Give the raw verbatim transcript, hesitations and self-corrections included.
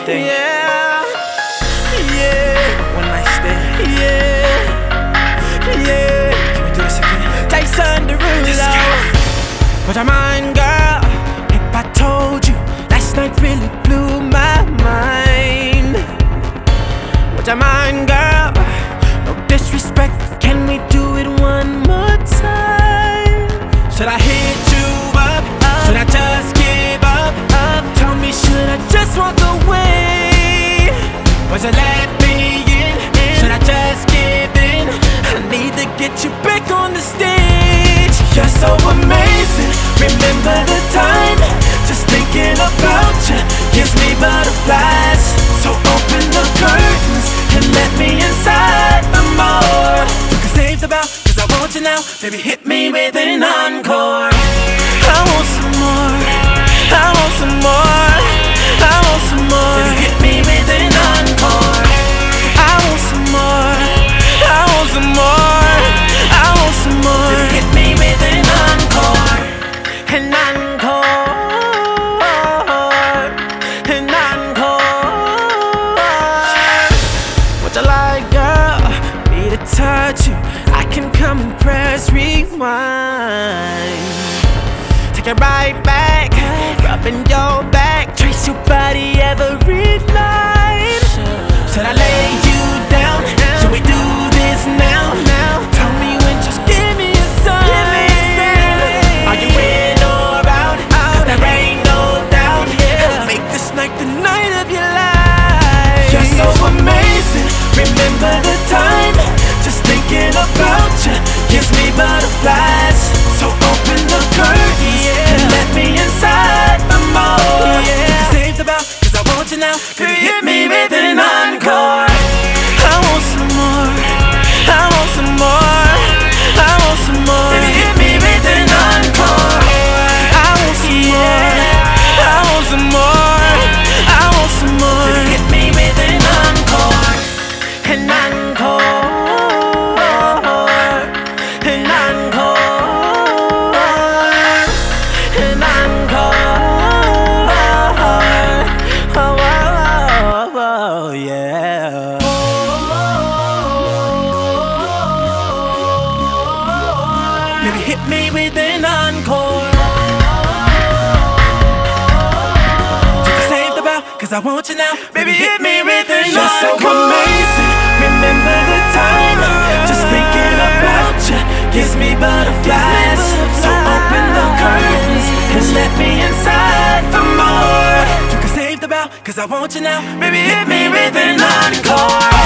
thing. Yeah, yeah, One night stand. yeah, yeah. Can we do this again? Tyson Derulo. Would you mind, girl, if I told you last night really blew my mind? Would you mind, girl? No disrespect, can we do it one more time? Should I hit you up? up should I just give up? up? Tell me, should I just walk away? Would you let me in? in? Should I just give in? I need to get you back on the stage. You're so amazing. Remember the time? Just thinking about you gives me butterflies. So open the curtains and let me inside for more. You can save the bell, cause I want you now. Baby, hit me with an encore. I want some more. I want some more. I want some more. Baby, hit me with an encore. I want some more. I want some more. I want some more. Baby, hit me with an encore. An encore. An encore. Would you like, girl, me to touch you? I can come and press rewind. Take it right back, rubbing your back, trace your body every line. Should I lay you down? Should we do this now? Now, tell me when, just give me a sign. Are you in or out? Cause there ain't no doubt. Make this night the night of your life. You're so amazing. Remember the time? Just thinking about you gives me butterflies. So open the curtains and let me inside for more. You can save the bell, cause I want you now. Baby, hit me with an encore. I want some more. I want some more. I want some more. Baby, hit me with an encore. I want some more. I want some more. I want some more. Baby, hit me with an encore. An encore. An encore. An encore. Oh, oh, oh, oh, yeah. Baby, hit me with an encore. You can save the bell, cause I want you now. Baby, hit me with an encore. You're so amazing. Remember the time? Just thinking about you gives me butterflies. So open the curtains and let me inside for more. You can save the bell, cause I want you now. Baby, hit me with an encore.